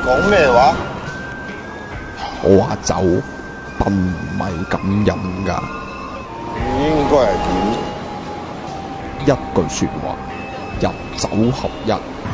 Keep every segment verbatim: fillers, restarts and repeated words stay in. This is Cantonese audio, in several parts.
講咩話？ 我話酒並唔係咁飲㗎。 應該係點？一句説話，入酒合一。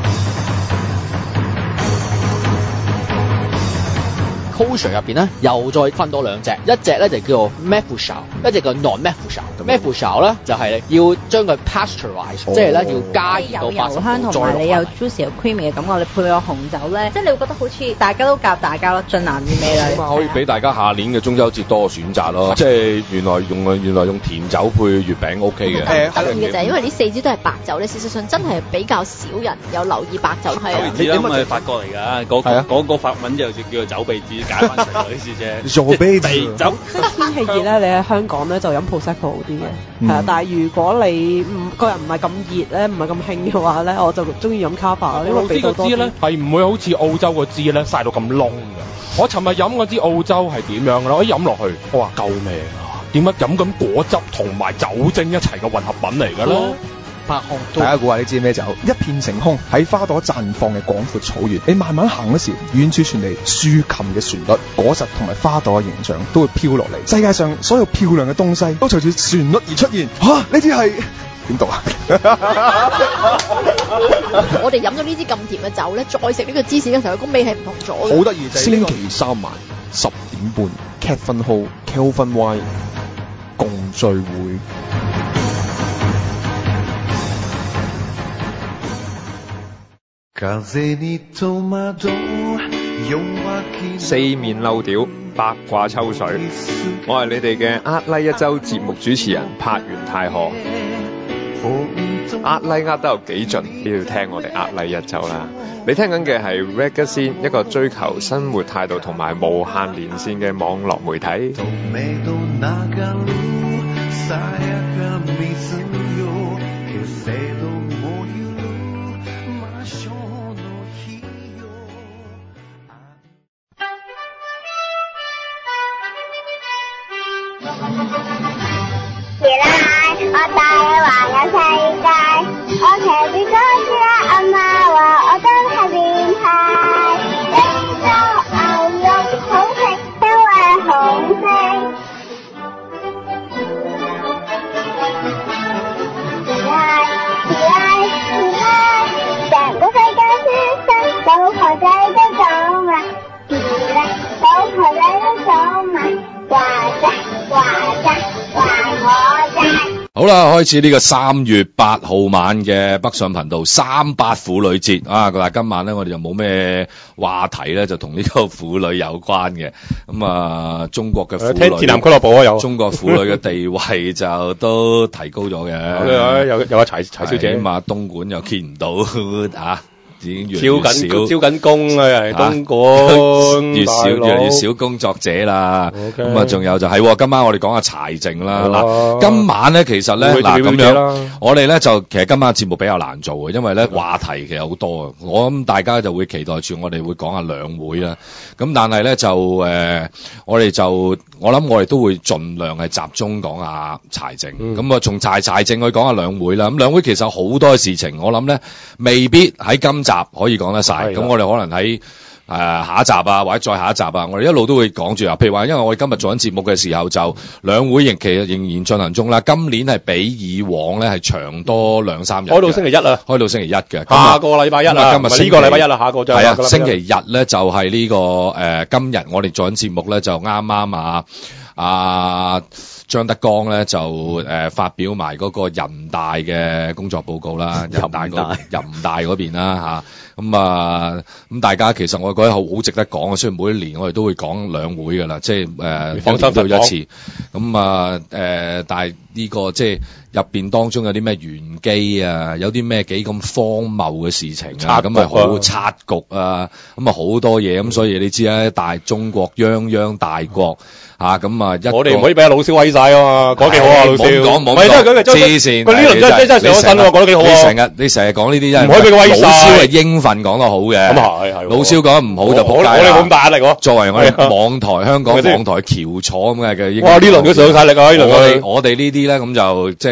Kosher 入邊咧，又再分多兩隻，一隻咧就叫做 Mefusal， 一隻叫 non-Mefusal。Mefusal 咧就係要將佢 pasteurize， 即係咧要加熱到八十度， 有油香同埋你有 juicy 有 creamy 嘅感覺，你配個紅酒咧，即係你會覺得好似大家都夾大家咯，盡難與美啦。 咁啊，可以俾大家下年嘅中秋節多個選擇咯，即係原來用原來用甜酒配月餅 OK 嘅。 誒，得意嘅就係因為呢四支都係白酒咧，事實上真係比較少人有留意白酒。係啊， 你點解法國嚟㗎？嗰嗰嗰個法文就叫做酒鼻子。解翻除咗啲事啫， 做啤酒。 即係天氣熱咧，你喺香港咧就飲 Prosecco 好啲嘅，係啊、嗯。但係如果你唔個人唔係咁熱咧，唔係咁興嘅話咧，我就中意飲 Cava，因為比較多啲。 支咧係唔會好似澳洲個支咧曬到咁燶嘅。我尋日飲嗰支澳洲係點樣嘅咧？我一飲落去，我話救命啊！點解飲緊果汁同埋酒精一齊嘅混合品嚟嘅咧？ 大家估下呢支咩酒？一片晴空，喺花朵綻放嘅廣闊草原，你慢慢行嗰時，遠處傳嚟豎琴嘅旋律，果實同埋花朵嘅形象都會飄落嚟。世界上所有漂亮嘅東西都隨住旋律而出現。嚇、啊，呢支係點讀啊？ 我哋飲咗呢支咁甜嘅酒咧，再食呢個芝士嘅時候，個味係唔同咗嘅。 好得意就係星期三晚十點半 Cavan Hall Kelvin Wine 共聚會。 四面漏屌，八卦抽水。我係你哋嘅呃拉一周節目主持人柏元太河。呃拉呃得有幾盡，都要聽我哋呃拉一周啦。你聽緊嘅係 Reggae Scene， 一個追求生活態度同埋無限連線嘅網絡媒體。 我帶你環遊世界，我騎住嗰隻阿媽話我真係變態，呢個牛肉好食，因為紅色。而家而家而家，成個世界舒適，老婆仔都走埋，而家老婆仔都走埋，話啫話啫話我啫。 好啦，開始呢個三月八號晚嘅北上頻道三八婦女節啊！但係今晚咧，我哋就冇咩話題咧，就同呢個婦女有關嘅。咁啊，中國嘅婦女， 聽鐵男俱樂部啊，有中國婦女嘅地位就都提高咗嘅。 有有阿柴柴小姐， 起碼東莞又見唔到啊！已經越招緊招緊工啊，係東莞越少越嚟越少工作者啦。咁啊，仲有就係今晚我哋講下柴靜啦。嗱，今晚咧其實咧嗱咁樣，我哋咧就其實今晚節目比較難做嘅，因為咧話題其實好多啊。我諗大家就會期待住我哋會講下兩會啦。咁但係咧就誒，我哋就我諗我哋都會盡量係集中講下柴靜。咁啊，從柴柴靜去講下兩會啦。咁兩會其實好多事情，我諗咧未必喺今集可以講得晒，咁我哋可能喺誒、呃、下一集啊，或者再下一集啊，我哋一路都會講住啊。譬如話，因為我哋今日做緊節目嘅時候，就兩會仍其實仍然進行中啦。今年係比以往咧係長多兩三日， 開到星期一啊， 開到星期一嘅。 下個禮拜一啊，今日呢個禮拜一啦，下個就係啊，星期日咧就係呢、這個誒、呃、今日我哋做緊節目咧就啱啱啊啊張德江咧就誒、呃、發表埋嗰個人大嘅工作報告啦，人大嗰人大嗰邊啦嚇，咁啊咁大家其實我覺得好好值得講啊，雖然每一年我哋都會講兩會噶啦，即係誒放心到一次，咁啊誒，但係呢、這個即係入邊當中有啲咩玄機啊，有啲咩幾咁荒謬嘅事情啊，咁啊好拆局啊，咁啊好多嘢，咁所以你知啦，大中國泱泱大國。啊咁啊！一我哋唔可以俾阿老蕭威晒啊嘛，講幾好啊，老蕭。 冇講冇講，黐線！ 佢呢輪真係真係上咗身喎，講得幾好啊！ 你成日你成日講呢啲真係唔可以俾佢威晒。 老蕭係應份講得好嘅，咁係係。 老蕭講得唔好就仆街啦。 我哋冇咁大壓力喎。作為我哋網台香港網台翹楚咁嘅嘅。 哇！呢輪都上晒力啊！呢輪我哋我哋呢啲咧咁就即係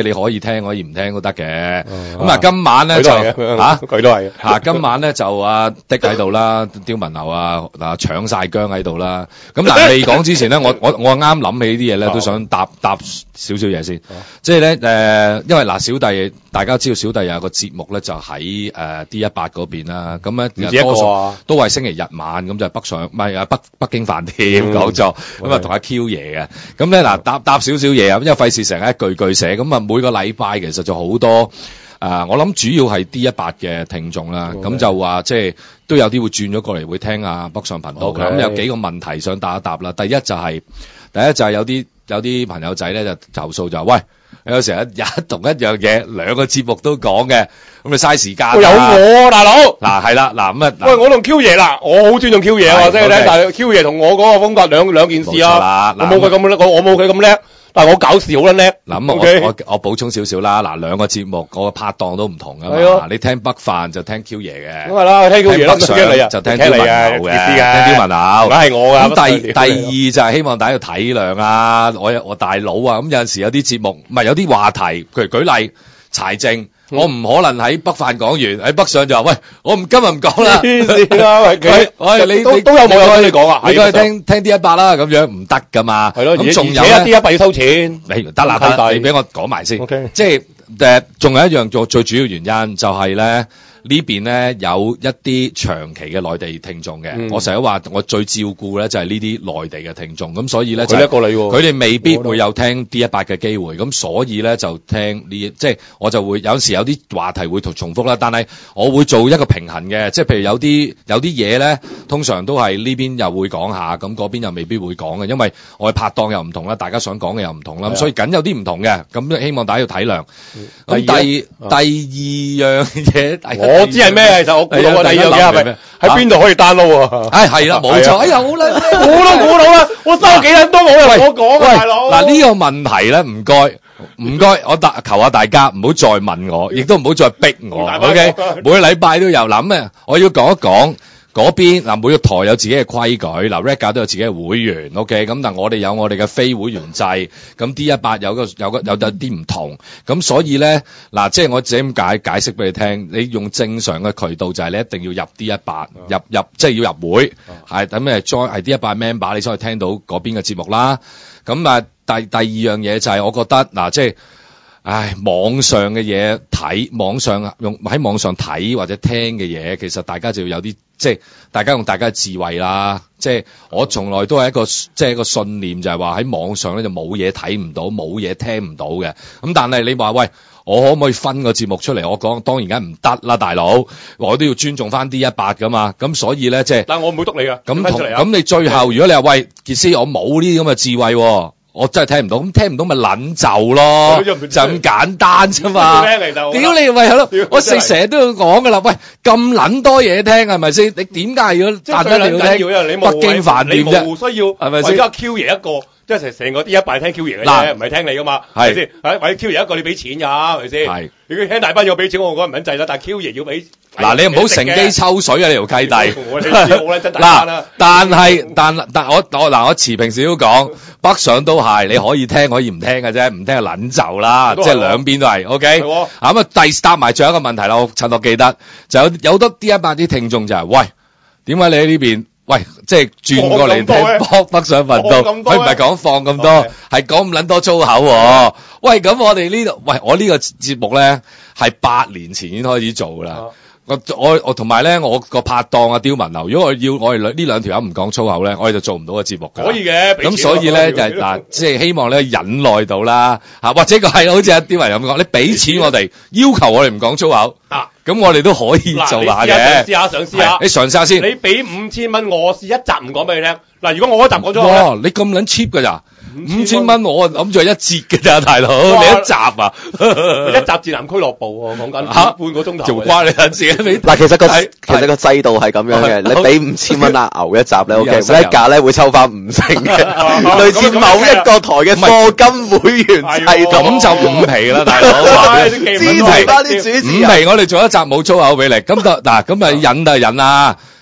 你可以聽可以唔聽都得嘅。咁啊，今晚咧就嚇佢都係嚇，今晚咧就阿的喺度啦，刁文牛啊嗱搶晒姜喺度啦。咁嗱未講之前咧，我我我啱諗起啲嘢咧，都想答答少少嘢先。即係咧誒，因為嗱小弟大家知道小弟有個節目咧，就喺誒 D 一百嗰邊啦。咁咧多數都係星期日晚咁就北上，唔係啊北北京飯店講座咁啊，同阿 Q 爺嘅。咁咧嗱答答少少嘢啊，因為費事成日一句句寫。咁啊每個禮拜其實就好多。誒、呃，我諗主要係 D 一百嘅聽眾啦，咁、okay. 就話即係都有啲會轉咗過嚟會聽啊北上頻道嘅，咁、okay. 有幾個問題想答一答啦。第一就係、是，第一就係有啲有啲朋友仔咧就投訴就話，喂，有時候日同一樣嘢兩個節目都講嘅，咁你嘥時間、啊。有我大佬， 嗱係啦，嗱咁啊， 喂，我同 Q 爺啦，我好尊重 Q 爺啊，即係咧，但係 Q 爺同我嗰個風格兩兩件事啊，我冇佢咁叻，我我冇佢咁叻。但係我搞事好撚叻，嗱咁、okay. 我我我補充少少啦，嗱兩個節目個拍檔都唔同噶嘛，你聽北飯就聽 Q 爺嘅，咁係啦，聽 Q 爺啦，北上就聽刁文牛嘅，聽刁文牛，梗係我噶。咁第第二就係希望大家要體諒啊，我我大佬啊，咁有陣時有啲節目唔係有啲話題，譬如舉例柴靜。我唔可能喺北飯講完，喺北上就話喂，我唔今日唔講啦。喂，喂，你你都有冇有聽你講啊？你都係聽聽 D 一百啦，咁樣唔得噶嘛。係咯，咁仲有咧 ，D 一百要收錢。你得啦，得，你俾我講埋先。OK， 即係誒，仲有一樣做最主要原因就係咧。呢邊咧有一啲長期嘅內地聽眾嘅、嗯，我成日話我最照顧咧就係呢啲內地嘅聽眾，咁所以咧就佢哋未必會有聽 D 一百嘅機會，咁所以咧就聽呢，即係我就會有時有啲話題會重複啦，但係我會做一個平衡嘅，即係譬如有啲有啲嘢咧，通常都係呢邊又會講下，咁嗰邊又未必會講嘅，因為我哋拍檔又唔同啦，大家想講嘅又唔同啦，咁所以緊有啲唔同嘅，咁希望大家要體諒。咁第第二樣嘢，我知係咩，其實我估到第二樣嘢係咪喺邊度可以 download 啊？唉，係啦，冇錯。哎呀，好啦，估都估到啦，我收幾人都冇人我講啊，大佬。嗱呢個問題咧，唔該，唔該，我大求下大家唔好再問我，亦都唔好再逼我。O K， 每個禮拜都有諗咩？我要講一講。嗰邊嗱，每個台有自己嘅規矩，嗱 Ragga 都有自己嘅會員 ，OK， 咁但我哋有我哋嘅非會員制，咁 D 一百有個有個有啲唔同，咁所以咧嗱，即係我自己咁解解釋俾你聽，你用正常嘅渠道就係你一定要入 D 一百，入入即係要入會，係等咩 join 係 D 一百 member， 你先可以聽到嗰邊嘅節目啦。咁啊，第第二樣嘢就係我覺得嗱，即係。唉，網上嘅嘢睇，網上用喺網上睇或者聽嘅嘢，其實大家就要有啲，即係大家用大家嘅智慧啦。即係我從來都係一個，即係一個信念，就係話喺網上咧就冇嘢睇唔到，冇嘢聽唔到嘅。咁但係你話喂，我可唔可以分個節目出嚟？我講當然梗唔得啦，大佬，我都要尊重翻 D 一百噶嘛。咁所以咧，即係，但係我唔會督你噶。咁同咁你最後如果你話喂，傑斯，我冇呢啲咁嘅智慧喎。我真係聽唔到，咁聽唔到咪撚就咯，就咁簡單啫嘛。屌你喂，係咯，我成成日都要講噶啦。喂，咁撚多嘢聽係咪先？你點解要但一定要聽北京飯店啫？你冇需要係咪先？而家 Q 爺一個，即係成成個 D 一百聽 Q 爺嘅啫，唔係聽你噶嘛，係咪先？係或者 Q 爺一個你俾錢㗎，係咪先？係。如果聽大班要俾錢，我覺得唔撚制啦。但係 Q 爺要俾。嗱，你唔好乘機抽水啊！你條契弟。嗱，但係但但我我嗱我持平少少講，北上都係你可以聽可以唔聽嘅啫，唔聽就撚就啦，即係兩邊都係 OK。咁啊，第答埋最後一個問題啦，我趁我記得就有有好多 D 一百啲聽眾就係、是、喂，點解你喺呢邊？喂，即係轉過嚟聽北北上頻道，佢唔係講放咁多，係講咁撚多粗口喎、啊。喂，咁我哋呢度，喂，我呢個節目咧係八年前已經開始做啦。我我我同埋咧，我個拍檔啊刁文牛，如果我要我哋呢兩條友唔講粗口咧，我哋就做唔到個節目㗎。可以嘅，咁所以咧就係嗱，即係希望咧忍耐到啦嚇，或者個係好似阿刁文咁講，你俾錢我哋，要求我哋唔講粗口啊，咁我哋都可以做下嘅。試下嘗試下，你嘗試下先。你俾五千蚊我試一集唔講俾你聽。嗱，如果我一集講粗口，哇！你咁撚 cheap 㗎咋？五千蚊我諗住係一節嘅咋，大佬你一集啊，一集自南俱樂部喎，講緊嚇半個鐘頭，做瓜你撚事啊你！嗱，其實個其實個制度係咁樣嘅，你俾五千蚊阿牛一集咧 ，OK， 一價咧會抽翻五成嘅，類似某一個台嘅課金會員制度，咁就五皮啦，大佬，支持翻啲主持人。五皮我哋做一集冇粗口俾你，咁就嗱咁咪忍就忍啦。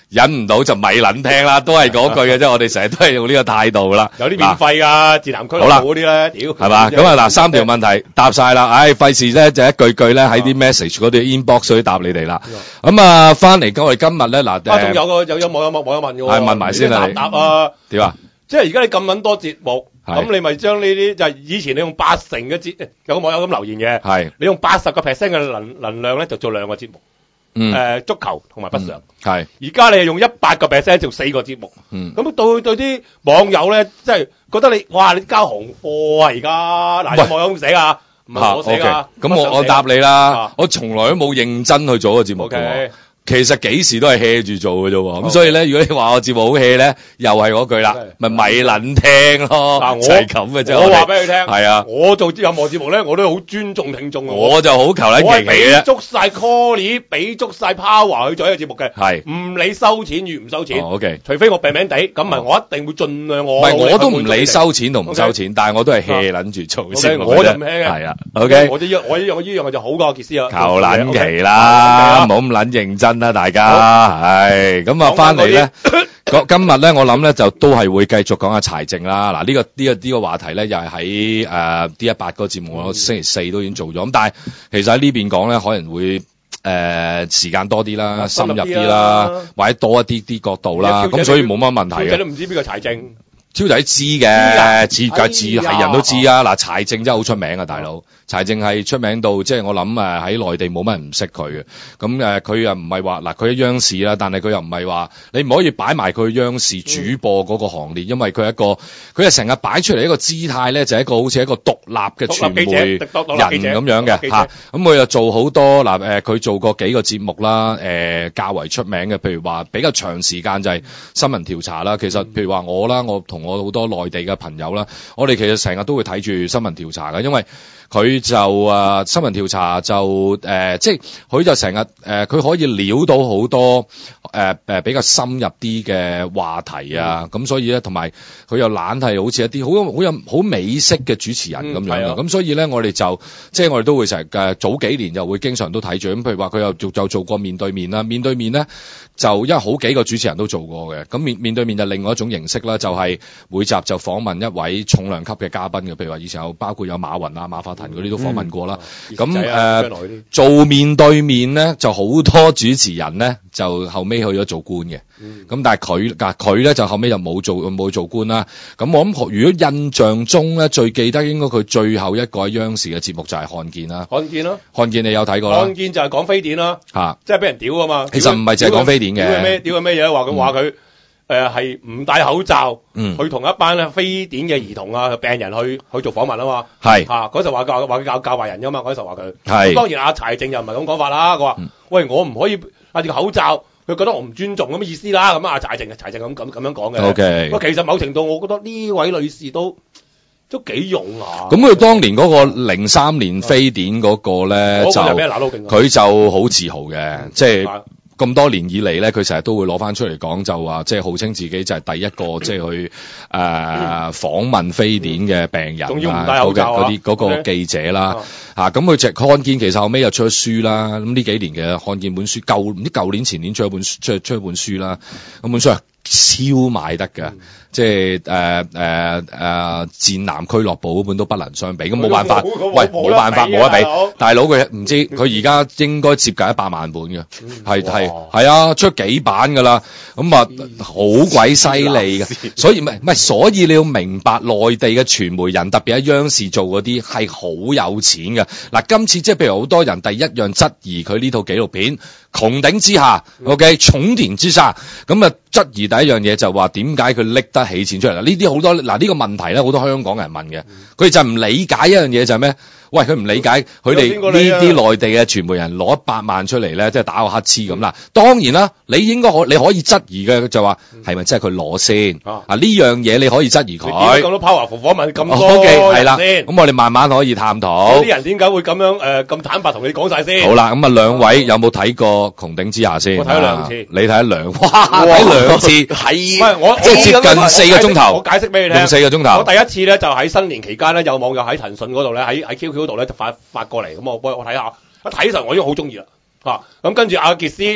忍唔到就咪撚聽啦，都係嗰句嘅啫。我哋成日都係用呢個態度啦。 有啲免費㗎，自南區嗰啲咧，屌係嘛？咁啊嗱，三條問題答晒啦，唉，費事咧就一句句咧喺啲 message 嗰啲 inbox 嗰啲答你哋啦。咁啊，翻嚟我哋今日咧嗱， 啊仲有個有有網友網友問嘅喎， 係問埋先啦， 答答啊點啊？ 即係而家你咁撚多節目，咁你咪將呢啲就係以前你用八成嘅節，有個網友咁留言嘅， 係你用八十個 percent 嘅能能量咧就做兩個節目。嗯，誒、呃、足球同埋北上，係而家你係用一百個 percent 做四個節目，嗯，咁對對啲網友咧，即係覺得你哇你交行貨啊而家，嗱有網友咁寫啊，唔係我寫啊， 咁我我答你啦，啊、我從來都冇認真去做個節目嘅。Okay. 其實幾時都係 hea 住做嘅啫喎，咁 Okay. 所以咧，如果你話我節目好 hea 咧，又係嗰句啦，咪咪撚聽咯，嗱我係咁嘅啫。 我話俾你聽， 係啊， 我做任何節目咧，我都好尊重聽眾嘅。 我就好求撚其其嘅， 俾足晒 call， 俾足晒 power 去做一個節目嘅，係唔理收錢與唔收錢。 O K， 除非我病病地，咁咪我一定會盡量我。 唔係我都唔理收錢同唔收錢，但係我都係 hea 撚住做先。 我就唔 hea 嘅， 係啊。O K， 我呢樣我呢樣我呢樣就好過傑斯啊。 求撚其啦，唔好咁撚認真啦，大家。係咁啊，翻嚟咧，今日咧，我諗咧就都係會繼續講下柴靜啦。嗱，呢個呢個呢個話題咧，又係喺誒 D 一百個節目，我星期四都已經做咗。咁但係其實喺呢邊講咧，可能會誒、呃、時間多啲啦，深入啲啦，或者多一啲啲角度啦。咁所以冇乜問題嘅。 超仔都唔知邊個柴靜。 超仔知嘅，知梗知係人都知啊！嗱，柴靜真係好出名啊，大佬。柴靜係出名到，即係我諗誒喺內地冇乜人唔識佢嘅。咁誒，佢又唔係話嗱，佢喺央視啦，但係佢又唔係話你唔可以擺埋佢央視主播嗰個行列，因為佢係一個佢係成日擺出嚟一個姿態咧，就係一個好似一個獨立嘅傳媒人咁樣嘅嚇。咁佢又做好多嗱誒，佢做過幾個節目啦，誒較為出名嘅，譬如話比較長時間就係新聞調查啦。其實譬如話我啦，我同我好多內地嘅朋友啦，我哋其實成日都會睇住新聞調查嘅，因為佢就誒、呃、新聞調查就誒、呃、即係佢就成日誒佢可以撩到好多誒誒、呃、比較深入啲嘅話題啊，咁、嗯、所以咧同埋佢又懶係好似一啲好好有好美式嘅主持人咁樣嘅，咁、嗯、所以咧我哋就即係我哋都會成日誒早幾年就會經常都睇住，咁譬如話佢又做就做過面對面啦，面對面咧就因為好幾個主持人都做過嘅，咁面面對面就另外一種形式啦，就係、是、每集就訪問一位重量級嘅嘉賓嘅，譬如話以前有包括有馬雲啊、馬化騰嗰啲都訪問過啦。咁誒、嗯呃、做面對面咧，就好多主持人咧就後尾去咗做官嘅。咁、嗯、但係佢嗱佢咧就後尾就冇做冇做官啦。咁我諗如果印象中咧最記得應該佢最後一個喺央視嘅節目就係看見啦。 看見咯， 看見你有睇過啦？ 看見就係講非典啦，嚇、啊，即係俾人屌啊嘛。 其實唔係淨係講非典嘅。 屌佢咩？屌佢咩嘢？話佢話佢。誒係唔戴口罩， 嗯、 去同一班咧非典嘅兒童啊、病人去去做訪問啊嘛， 係嚇嗰時話教話佢教教壞人㗎嘛，嗰時話佢係。 當然阿柴靜又唔係咁講法啦，佢話、嗯：喂，我唔可以戴住個口罩，佢覺得我唔尊重咁嘅意思啦。咁阿柴靜柴靜咁咁咁樣講嘅。 O K。 不過其實某程度，我覺得呢位女士都都幾勇啊。 咁佢當年嗰個零三年非典嗰個咧、嗯、就佢就好自豪嘅，嗯、即係。咁多年以嚟咧，佢成日都會攞翻出嚟講，就話即係號稱自己就係第一個即係去誒、呃、訪問非典嘅病人啊，嗰嘅嗰啲嗰個記者啦嚇。咁佢就看見其實後尾又出咗書啦。咁呢幾年嘅看見本書，舊唔知舊年前年出一本出出一本書啦。咁本書係超賣得㗎。嗯即係誒誒誒戰南俱樂部嗰本都不能相比，咁冇辦法，喂冇辦法冇得比，大佬佢唔知佢而家應該接近一百萬本嘅，係係係啊出幾版㗎啦，咁啊好鬼犀利嘅，所以唔係唔係，所以你要明白內地嘅傳媒人，特別喺央視做嗰啲係好有錢嘅。嗱，今次即係譬如好多人第一樣質疑佢呢套紀錄片穹頂之下 ，OK 重田之下，咁啊質疑第一樣嘢就話點解佢拎得起錢出嚟啦？呢啲好多嗱呢、呢個問題咧，好多香港人問嘅，佢哋就唔理解一樣嘢就係咩？喂，佢唔理解佢哋呢啲內地嘅傳媒人攞一百萬出嚟咧，即係打個乞嗤咁啦。當然啦，你應該可你可以質疑嘅就話係咪真係佢攞先啊？呢樣嘢你可以質疑佢。 咁多 powerful 訪問咁多係啦， 先。 咁我哋慢慢可以探討。 啲人點解會咁樣誒咁坦白同你講晒先？ 好啦，咁啊兩位有冇睇過穹頂之下先？ 我睇咗兩次。 你睇咗兩哇睇兩次係， 喂我即係接近四個鐘頭。 我解釋俾你聽。 用四個鐘頭。 我第一次咧就喺新年期間咧，有網友喺騰訊嗰度咧，喺喺 Q Q 嗰度咧就發發過嚟，咁我我睇下，一睇嘅時候我已經好中意啦，嚇咁跟住阿傑斯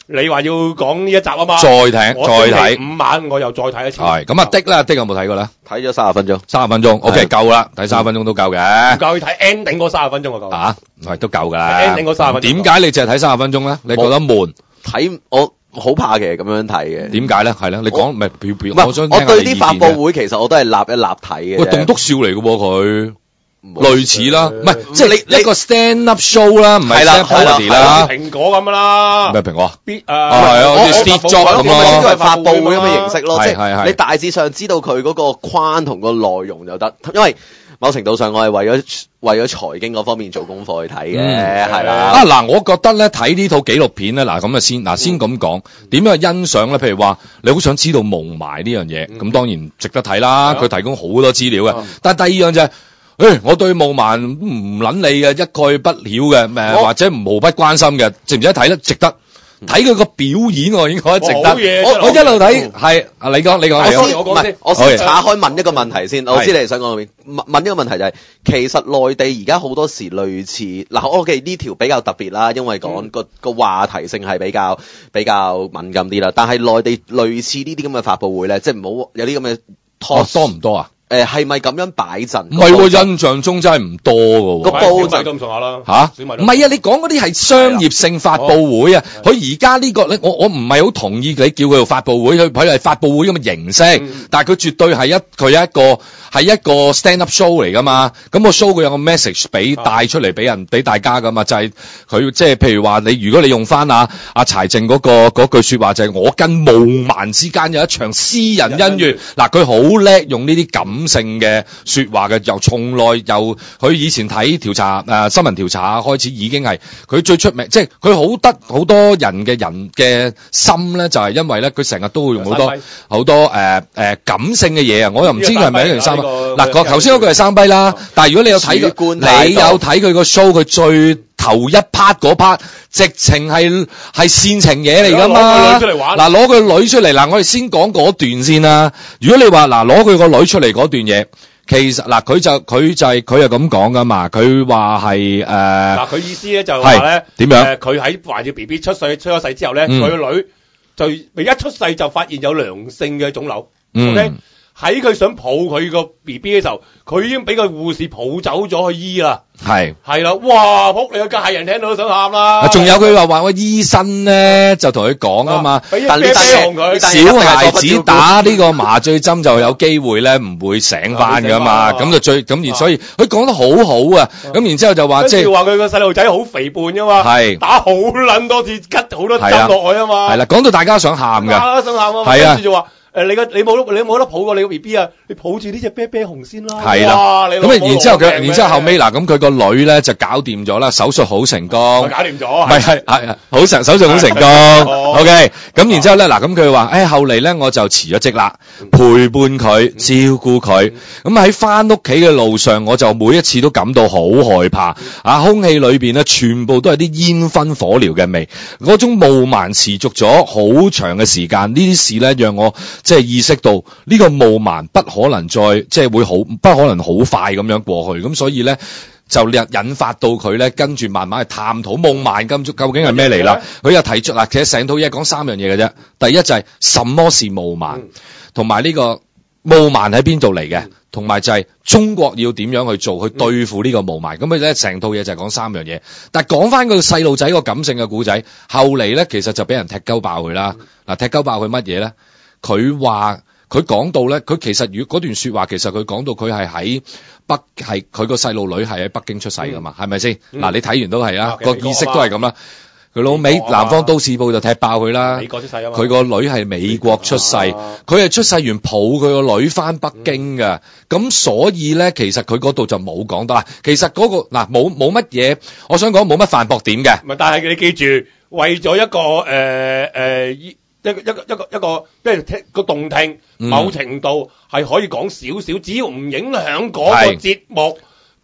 你話要講呢一集啊嘛， 再睇再睇五晚我又再睇一次。 係咁啊，的啦，的有冇睇過咧？ 睇咗三十分鐘， 三十分鐘 ，OK 夠啦，睇三十分鐘都夠嘅。 唔夠去睇 ending 嗰三十分鐘我夠。 啊，係都夠㗎啦。 ending 嗰三十分鐘。 點解你淨係睇三十分鐘咧？你覺得悶？ 睇我好怕嘅咁樣睇嘅。點解咧？係咧，你講唔係表表。 唔係，我想聽下你意見嘅。我對啲發佈會其實我都係立一立睇嘅。 喂，棟篤笑嚟嘅喎佢。類似啦，唔係即係你一個 stand up show 啦，唔係 stand up comedy 啦， 蘋果咁啦， 咩蘋果啊？ 必誒係啊，好似 Steve Jobs 咁咯， 呢個係發佈會咁嘅形式咯，即係係你大致上知道佢嗰個框同個內容就得，因為某程度上我係為咗為咗財經嗰方面做功課去睇嘅，係啦。 啊嗱，我覺得咧睇呢套紀錄片咧，嗱咁啊先嗱先咁講，點樣去欣賞咧？譬如話你好想知道霧霾呢樣嘢，咁當然值得睇啦，佢提供好多資料嘅。但係第二樣就係。誒，我對霧霾唔撚理嘅，一概不曉嘅，誒或者無不關心嘅，值唔值得睇咧？值得睇佢個表演，我應該值得。我我一路睇係啊，你講你講， 我先唔係，我先岔開問一個問題先。我知你想講邊？問問一個問題就係，其實內地而家好多時類似嗱，我記呢條比較特別啦，因為講個個話題性係比較比較敏感啲啦。但係內地類似呢啲咁嘅發佈會咧，即係唔好有啲咁嘅拖多唔多啊？ 誒係咪咁樣擺陣？ 唔係喎，印象中真係唔多嘅喎。 個佈陣都咁上下啦。 嚇？唔係啊！你講嗰啲係商業性發佈會啊。佢而家呢個咧，我我唔係好同意你叫佢做發佈會，佢佢係發佈會咁嘅形式。嗯、但係佢絕對係一佢一個係一個 stand up show 嚟㗎嘛。咁個 show 佢有個 message 俾帶出嚟俾人俾大家㗎嘛。就係、是、佢即係譬如話你，如果你用翻啊阿柴靜嗰、那個嗰句説話，就係、是、我跟霧霾之間有一場私人恩怨。嗱，佢好叻用呢啲感性嘅說話嘅，由從來由佢以前睇調查誒、呃、新聞調查開始，已經係佢最出名，即係佢好得好多人嘅人嘅心咧，就係、是、因為咧佢成日都會用好多好多誒誒、呃呃、感性嘅嘢啊！我又唔知佢係咪一樣三嗱，個頭先嗰句係三跛啦，但係如果你有睇佢，你有睇佢個 show，佢最頭一 part 嗰 part 直情係係煽情嘢嚟噶嘛？嗱，攞佢女出嚟，嗱，我哋先講嗰段先啦。如果你話嗱，攞佢個女出嚟嗰段嘢，其實嗱，佢就佢就係佢係咁講噶嘛。佢話係誒嗱， 佢意思咧就係話咧點樣？ 誒，佢喺懷住 B B 出世出咗世之後咧，佢個、嗯、女就未一出世就發現有良性嘅腫瘤。嗯 OK？喺佢想抱佢個 B B 嘅時候，佢已經俾個護士抱走咗去醫啦。係係啦，哇！仆你個家人聽到都想喊啦。仲有佢話話個醫生咧就同佢講啊嘛，但呢啲小孩子打呢個麻醉針就有機會咧唔會醒翻噶嘛，咁就最咁而所以佢講得好好啊。咁然之後就話即係話佢個細路仔好肥胖噶嘛，係打好撚多次吉好多針落去啊嘛。係啦，講到大家想喊噶，大家想喊啊嘛。係啊，跟住就話。誒，你個你冇你冇得抱過你個 B B 啊？你抱住呢隻啤啤熊先啦。係啦，咁啊，然之後佢，然之後後尾嗱，咁佢個女咧就搞掂咗啦，手術好成功。搞掂咗。唔係係係好成手術好成功。OK，咁然之後咧嗱，咁佢話誒後嚟咧我就辭咗職啦，陪伴佢照顧佢。咁喺翻屋企嘅路上，我就每一次都感到好害怕。啊，空氣裏邊咧全部都係啲煙燻火燎嘅味，嗰種霧霾持續咗好長嘅時間。呢啲事咧讓我。即係意識到呢個霧霾不可能再即係會好，不可能好快咁樣過去，咁所以咧就引引發到佢咧跟住慢慢去探討霧霾咁究竟係咩嚟啦？佢又提出嗱，其實成套嘢講三樣嘢嘅啫。第一就係什麼是霧霾，同埋呢個霧霾喺邊度嚟嘅，同埋就係中國要點樣去做去對付呢個霧霾。咁佢咧成套嘢就係講三樣嘢。但係講翻個細路仔個感性嘅故仔，後嚟咧其實就俾人踢鳩爆佢啦。嗱，踢鳩爆佢乜嘢咧？佢話佢講到咧，佢其實如果嗰段說話，其實佢講到佢係喺北，係佢個細路女係喺北京出世噶嘛，係咪先？嗱、嗯，你睇完都係啦，個、啊、意識都係咁啦。佢老尾南方都市報就踢爆佢啦。美國出世啊嘛，佢個女係美國出世，佢係、啊、出世完抱佢個女翻北京嘅，咁、嗯、所以咧，其實佢嗰度就冇講到。其實嗰、那個嗱冇冇乜嘢，我想講冇乜反駁點嘅。唔係，但係你記住，為咗一個誒誒。呃呃一個一個一個一個，即係聽個動聽，某程度係可以講少少，只要唔影響嗰個節目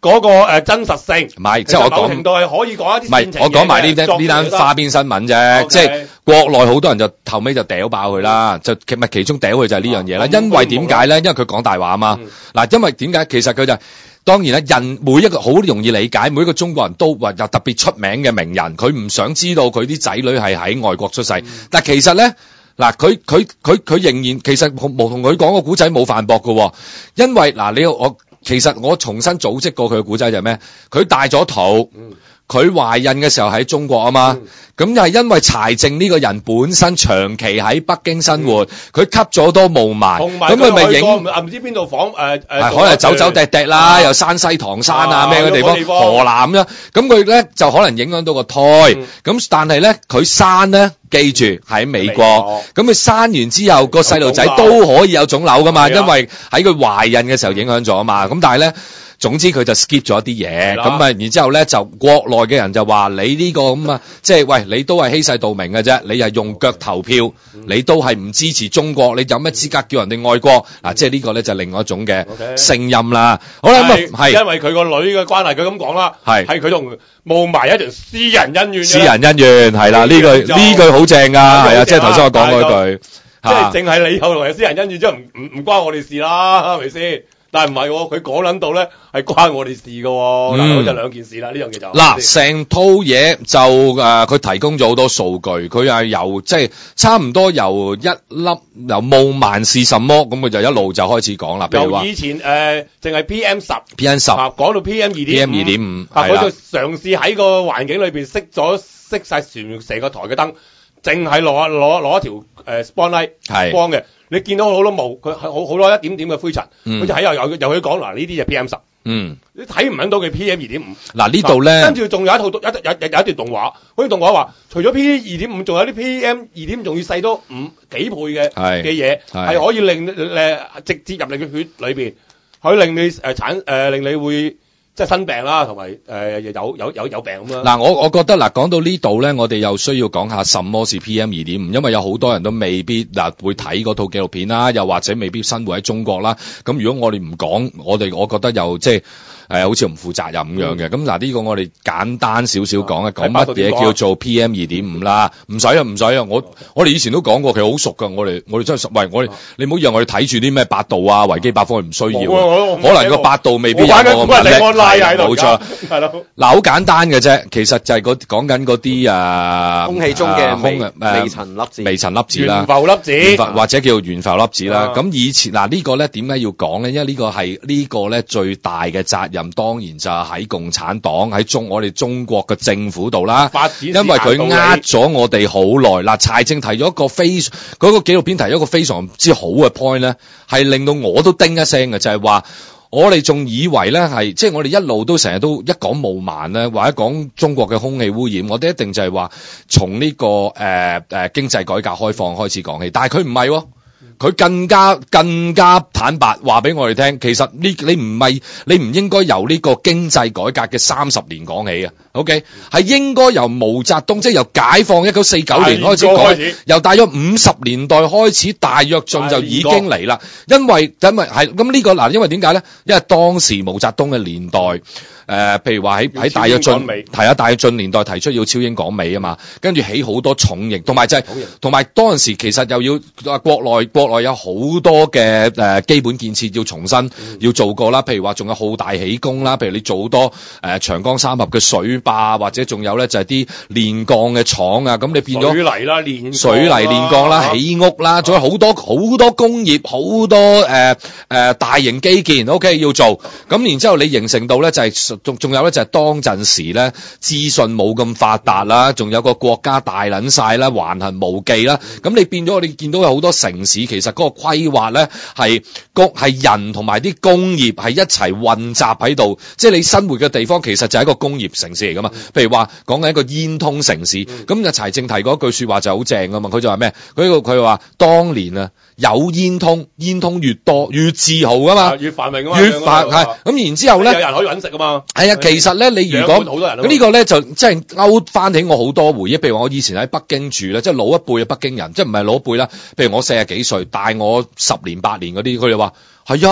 嗰個誒真實性。 唔係，即係我講某程度係可以講一啲。 唔係，我講埋呢單呢單花邊新聞啫，即係國內好多人就後尾就掉爆佢啦，就其咪其中掉佢就係呢樣嘢啦。因為點解咧？因為佢講大話啊嘛。嗱，因為點解？其實佢就當然啦，人每一個好容易理解，每一個中國人都話又特別出名嘅名人，佢唔想知道佢啲仔女係喺外國出世，嗯、但其實咧，嗱佢佢佢佢仍然其實冇同佢講個古仔冇反駁嘅，因為嗱你我其實我重新組織過佢嘅古仔就係咩？佢大咗肚。嗯佢懷孕嘅時候喺中國啊嘛，咁又係因為柴靜呢個人本身長期喺北京生活，佢、嗯、吸咗多霧霾，咁佢咪影唔知邊度房誒誒， 可能走走趯趯啦，啊、又山西唐山啊咩嘅地方，河南咁樣，咁佢咧就可能影響到個胎，咁、嗯、但係咧佢生咧，記住喺美國，咁佢生完之後個細路仔都可以有腫瘤噶嘛，因為喺佢懷孕嘅時候影響咗啊嘛，咁但係咧。總之佢就 skip 咗一啲嘢，咁啊，然之後咧就國內嘅人就話你呢個咁啊，即係喂你都係欺世盜名嘅啫，你係用腳投票，嗯、你都係唔支持中國，你有咩資格叫人哋愛國？嗱、啊，即係呢個咧就另外一種嘅聲音啦。Okay. 好啦，咁係因為佢個女嘅關係，佢咁講啦，係係佢同霧霾一條私人恩怨。 私人恩怨係啦，呢句呢句好正㗎，係啊，即係頭先我講嗰句， 即係淨係你後來有私人恩怨，即係唔唔唔關我哋事啦，係咪先？但係唔係喎，佢講撚到咧係關我哋事嘅喎、哦，嗱、嗯，咁就兩件事啦，呢樣嘢就嗱，成套嘢就誒，佢、呃、提供咗好多數據，佢係由即係差唔多由一粒由霧霾是什麼，咁佢就一路就開始講啦。譬如話由以前誒淨係 P M 十 ，P M 十講到 P M 二點五，P M 二點五，啊，佢就嘗試喺個環境裏邊熄咗熄晒全成個台嘅燈，淨係攞攞攞一條誒、呃、spotlight 光嘅。你見到好多霧，佢好好多一點點嘅灰塵，佢、嗯、就喺又又又佢講嗱呢啲就 P M 十，嗯，你睇唔到佢 P M 二點五。 嗱呢度咧， 跟住仲有一套有有有有一段動畫，嗰啲動畫話，除咗 P M 二點五，仲有啲 P M 二點五仲要細多五幾倍嘅嘅嘢，係可以令誒直接入你嘅血裏邊，可以令你誒、呃、產誒、呃、令你會。即係生病啦，同埋誒有有有有病咁啦。 嗱，我我覺得嗱，講到呢度咧，我哋又需要講下什麼是 P M 二點五，因為有好多人都未必嗱會睇嗰套紀錄片啦，又或者未必生活喺中國啦。咁如果我哋唔講，我哋我覺得又即係誒、呃，好似唔負責任咁樣嘅。咁嗱、嗯，呢個我哋簡單少少講一講乜嘢叫做 P M 二點五啦。唔使啊，唔使啊，我我哋以前都講過，其實好熟噶。我哋我哋真係喂，我哋你唔好以為我哋睇住啲咩百度啊、維基百科，唔需要。可能個百度未必有我咁叻。冇錯，係咯。嗱，好簡單嘅啫，其實就係嗰講緊嗰啲啊， 空氣中嘅微誒微塵粒子、 微塵粒子啦， 懸浮粒子， 或者叫懸浮粒子啦。咁以前嗱呢個咧點解要講咧？因為呢個係呢個咧最大嘅責任，當然就係喺共產黨喺中我哋中國嘅政府度啦。因為佢呃咗我哋好耐。嗱，柴靜提咗一個非嗰個紀錄片提咗一個非常之好嘅 point 咧，係令到我都叮一聲嘅，就係話。我哋仲以為咧係，即係我哋一路都成日都一講霧霾咧，或者講中國嘅空氣污染，我哋一定就係話從呢個誒誒、呃呃、經濟改革開放開始講起，但係佢唔係喎。佢更加更加坦白話俾我哋聽，其實呢你唔係你唔應該由呢個經濟改革嘅三十年講起啊 ，OK 係應該由毛澤東即係由解放一九四九年開始講，由大約五十年代開始，大躍進就已經嚟啦。因為因為係咁呢個嗱，因為點解咧？因為當時毛澤東嘅年代。誒、呃，譬如話喺喺大躍進，係啊，大躍進年代提出要超英趕美啊嘛，跟住起好多重型，同埋就係同埋當陣時其實又要啊國內國內有好多嘅誒、呃、基本建設要重新、嗯、要做過啦，譬如話仲有好大起工啦，譬如你做好多誒、呃、長江三峽嘅水壩，或者仲有咧就係啲煉鋼嘅廠啊，咁你變咗水泥啦、煉水泥煉鋼啦、起屋啦，仲有好多好多工業，好多誒誒、呃呃、大型基建 ，OK 要做，咁然之後你形成到咧就係、是。仲仲有咧就係當陣時咧資訊冇咁發達啦，仲有個國家大撚晒啦，橫行無忌啦，咁你變咗我哋見到有好多城市其實嗰個規劃咧係工係人同埋啲工業係一齊混雜喺度，即係你生活嘅地方其實就係一個工業城市嚟噶嘛。譬如話講緊一個煙通城市，咁就柴靜提嗰句說話就好正噶嘛，佢就話咩？佢佢話當年啊有煙通，煙通越多越自豪噶嘛， 越繁榮啊嘛， 越繁係咁，然之後咧有人可以揾食啊嘛。 係啊，其實咧，你如果咁呢個咧就即係勾翻起我好多回憶。譬如話我以前喺北京住咧，即係老一輩嘅北京人，即係唔係老一輩啦。譬如我四十幾歲，大我十年八年嗰啲，佢哋話係啊，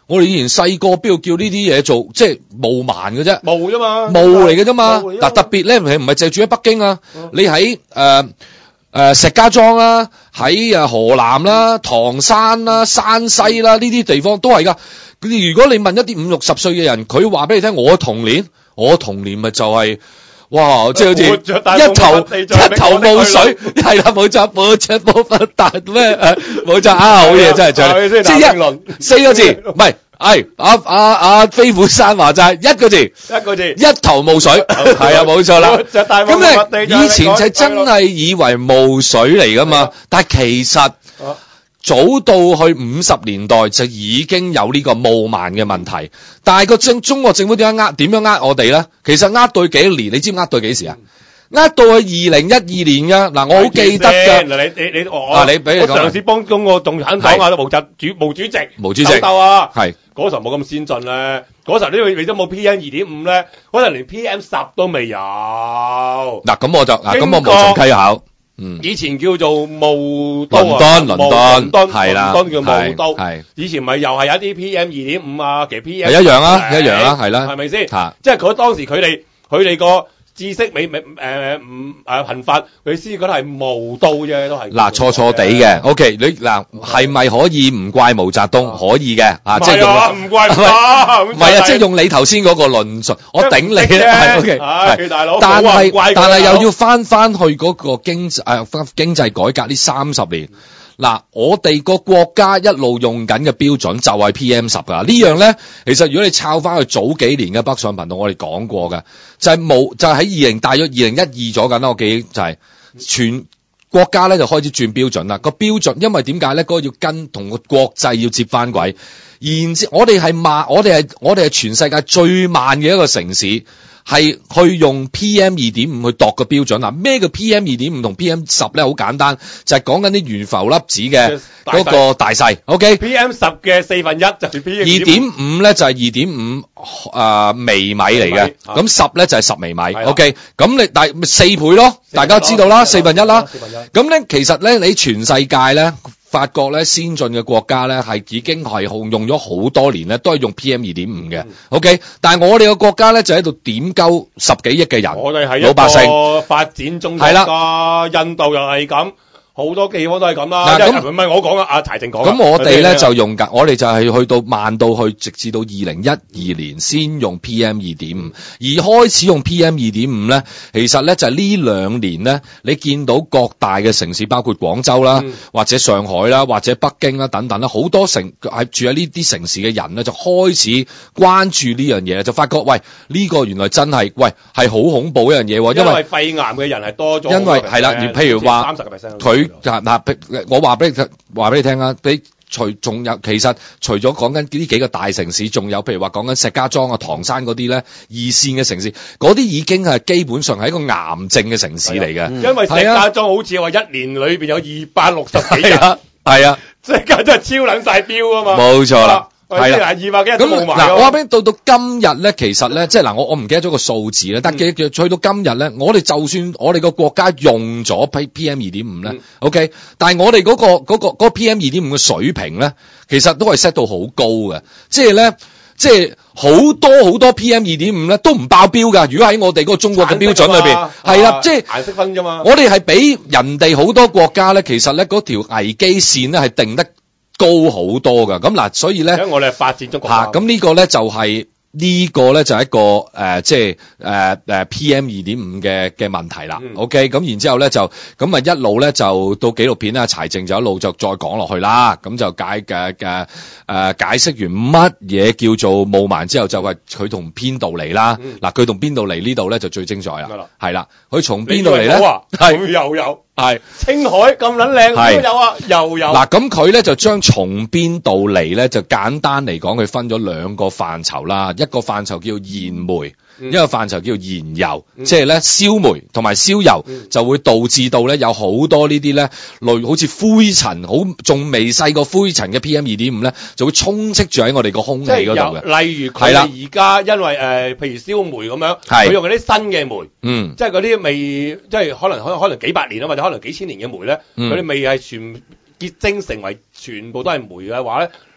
我哋以前細個邊度叫呢啲嘢做，即係霧霾嘅啫， 霧啫嘛， 霧嚟嘅啫嘛。嗱，特別咧，唔係唔係淨係住喺北京啊，嗯、你喺誒誒石家莊啦，喺誒河南啦、唐山啦、山西啦呢啲地方都係噶。如果你問一啲五六十歲嘅人，佢話俾你聽，我童年，我童年咪就係、是。哇！即係好似一頭一頭霧水，係啦，冇錯冇錯冇乜大咩誒，冇錯啊！好嘢真係最，即係一四個字，唔係，係阿阿阿飛虎山話齋一個字， 一個字， 一頭霧水，係啊，冇錯啦。咁咧以前就真係以為霧水嚟噶嘛，但係其實。早到去五十年代就已經有呢個霧霾嘅問題，但係個政中國政府點樣呃點樣呃我哋咧？其實呃到幾年？你知唔知呃到幾時啊？呃到去二零一二年㗎。嗱，我好記得㗎。 嗱，你你你我啊，你俾你講。 我嘗試幫中國共產黨啊，毛澤主毛主席。 毛主席。 鬥啊！ 係。 嗰時候冇咁先進咧，嗰時候呢你都冇 P M 二點五咧，嗰陣連 P M 十都未有。 嗱，咁我就嗱，咁我無從稽考。嗯， 以前叫做霧都啊， 倫敦，倫敦， 係啦，倫敦叫霧都， 係， 以前咪又係有啲 P M 二點五啊，其實 P M 係一樣啊，一樣啊，係啦， 係咪先？嚇，即係佢當時佢哋佢哋個知識未未誒唔誒貧乏，佢先覺得係霧都啫，都係。嗱， 錯錯地嘅 ，OK，你嗱係咪可以唔怪毛澤東？可以嘅，啊，即係用唔怪他， 唔係啊，即係用你頭先嗰個論述，我頂你咧，係 OK，係大佬，但係但係又要翻翻去嗰個經濟誒經濟改革呢三十年。嗱，我哋個國家一路用緊嘅標準就係 P M 十噶，呢樣咧，其實如果你抄翻去早幾年嘅北上頻道，我哋講過嘅，就係冇，就係喺二零大約二零一二咗緊啦，我記憶就係全國家咧就開始轉標準啦。個標準因為點解咧？嗰個要跟同個國際要接翻軌，然之我哋係慢，我哋係我哋係全世界最慢嘅一個城市。係去用 P M 二點五去度個標準啦。咩叫 P M 二點五同 P M 十咧？好簡單，就係講緊啲懸浮粒子嘅嗰個大細。OK，P M 十嘅四分一就係 P M 二點五咧，就係二點五誒微米嚟嘅。咁十咧就係十微米。OK，咁你大四倍咯，大家知道啦，四分一啦。咁咧其實咧，你全世界咧。法國咧先進嘅國家咧係已經係用咗好多年咧，都係用 P M 二點五嘅。OK，但係我哋嘅國家咧就喺度點鳩十幾億嘅人， 我哋係老百姓一個發展中國家，印度又係咁。好多地方都係咁啦，嗱咁唔係我講啊，阿柴靜講。 咁我哋咧就用緊，我哋就係去到慢到去，直至到二零一二年先用 P M 二點五，而開始用 P M 二點五咧，其實咧就係呢兩年咧，你見到各大嘅城市，包括廣州啦，嗯、或者上海啦，或者北京啦等等啦，好多城係住喺呢啲城市嘅人咧，就開始關注呢樣嘢，就發覺喂呢、呢個原來真係喂係好恐怖一樣嘢，因為因為肺癌嘅人係多咗， 因為係啦，譬如話佢。嗱，我話俾你話俾你聽啊！你除仲有其實除咗講緊呢幾個大城市，仲有譬如話講緊石家莊啊、唐山嗰啲咧，二線嘅城市，嗰啲已經係基本上係一個癌症嘅城市嚟嘅。 嗯、因為石家莊好似話一年裏邊有二百六十幾日， 係啊， 石家真係超撚晒標啊嘛！ 冇錯啦。 係啦，二百幾日都冇埋。 嗱，我話俾你到到今日咧，其實咧，即係嗱，我我唔記得咗個數字咧，但係嘅去到今日咧，我哋就算我哋個國家用咗 P M 二點五咧 ，OK，但係我哋嗰個嗰個嗰個 P M 二點五嘅水平咧，其實都係 set 到好高嘅，即係咧，即係好多好多 P M 二點五咧都唔爆標㗎。如果喺我哋嗰個中國嘅標準裏邊，係啦，即係顏色分啫嘛。 我哋係比人哋好多國家咧，其實咧嗰條危機線咧係定得高好多噶，咁嗱，所以咧， 我哋係發展中國家， 咁呢個咧就係、是、呢、這個咧就係一個誒、呃，即係誒誒 P M 二點五嘅嘅問題啦。嗯、OK，咁然之後咧就咁啊一路咧就到紀錄片啊柴靜就一路就再講落去啦。咁就解嘅嘅誒解釋完乜嘢叫做霧霾之後，就係佢同邊度嚟啦。嗱、嗯，佢同邊度嚟呢度咧就最精彩啦。係啦，佢從邊度嚟咧？ 係又有。係青海咁撚靚都有啊，又有。 嗱，咁佢咧就將從邊度嚟咧，就簡單嚟講，佢分咗兩個範疇啦。一個範疇叫燃煤，嗯、一個範疇叫燃油，嗯、即係咧燒煤同埋燒油、嗯、就會導致到咧有好多呢啲咧類好似灰塵，好仲未細過灰塵嘅 P M 二點五咧，就會充斥住喺我哋個空氣嗰度嘅。 例如佢哋而家因為誒、呃，譬如燒煤咁樣，佢用嗰啲新嘅煤，嗯，即係嗰啲未，即係可能可能可能幾百年啊，或者可能幾千年嘅煤咧，佢哋、嗯、未係全結晶成為全部都係煤嘅話咧，